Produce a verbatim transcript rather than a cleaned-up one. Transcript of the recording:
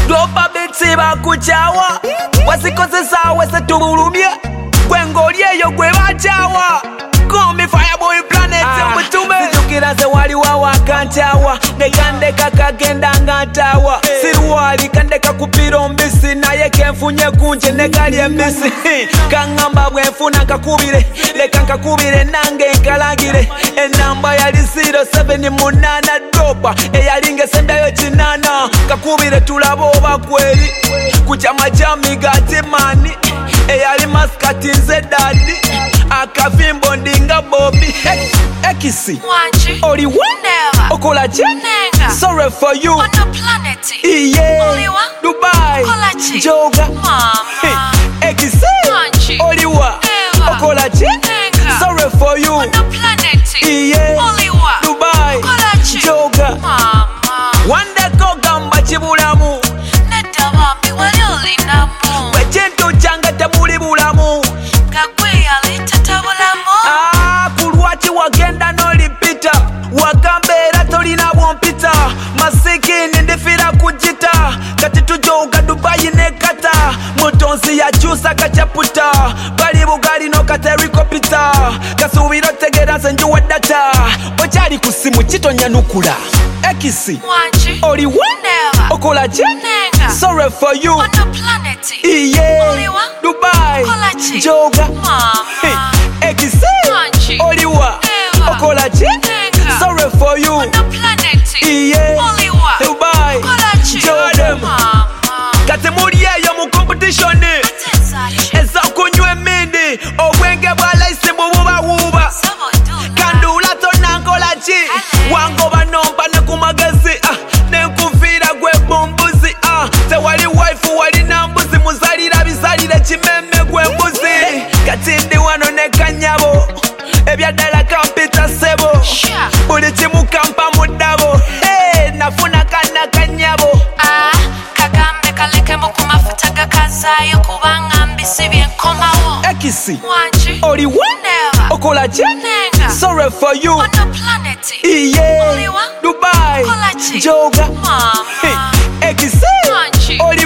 Global Beats bakuchawa wasikozesa wese tubulumye gwengoli eyo gwe bachawa Call me Fireboy Planet mutume Sijukira ze wali wawa kanchawa Negandeka kagenda ngantawa Siruwali kandeka kupiro mbisi Naye kenfunye kunje negali embisi Kangamba bwenfuna kakubire Leka nkakubire nange nkalagire Enamba yali zero seven munana dopa Eyalinge sendayo chinana Kakubire tulabo bakweri Kucha majami gati mani Eyali maskati nze dadi Akavimbo ndinga bobi Ekisi Oli wa Okola che Sorry for you On the planet Iye Dubai Joga Mama Ekisi Oli wa Okola che Sorry for you On the planet Iye Dubai Joga Mama Wande kogamba chibulamu Neta bambi wali olinamu Wechintu changa tabuli bulamu Gagwe yali tatabulamu Ah, kulwachi wagenda nolipita Wakambera tolina bwompita Masikini ndifira kujita Kati tujoga Dubai nekata Mutonsi ya chusa kachaputa Bali bugali no kateriko pita Kasubiro tegera senjuwe data Ochari kusimu chito nyanukula Ekisi Wanji Oli wa Never Okola che Nenga Sorry for you On the planet Iye Oliwa Dubai Okola che Joga Mama Ekisi Wanji Oliwa Never Okola che Nenga Sorry for you On the planet Iye Oliwa Dubai Okola che Jordan Mama Kati muri eyo mu competition Eza kunywa emindi Obwenge bwa laisi bububa wuba Kandula tona nkola chi Wangoba nomba ne kumagezi Nenkufira gwe bumbuzi Tewali wife wali nambuzi Muzalira bizalire chimeme gwe mbuzi Kati ndi wano ne kanyabo Ebyadala kampita sebo Buli chimu kampa mudabo Hey, nafuna kana kanyabo Ah, kagambe kaleke muku mafuta gakazayo kubanga mbisi byenkomawo Ekisi Wanji Oli wa Never Okola che Nenga Sorry for you On the planet Iye Oliwa Dubai Okola che Joga Mama Ekisi Wanji Oli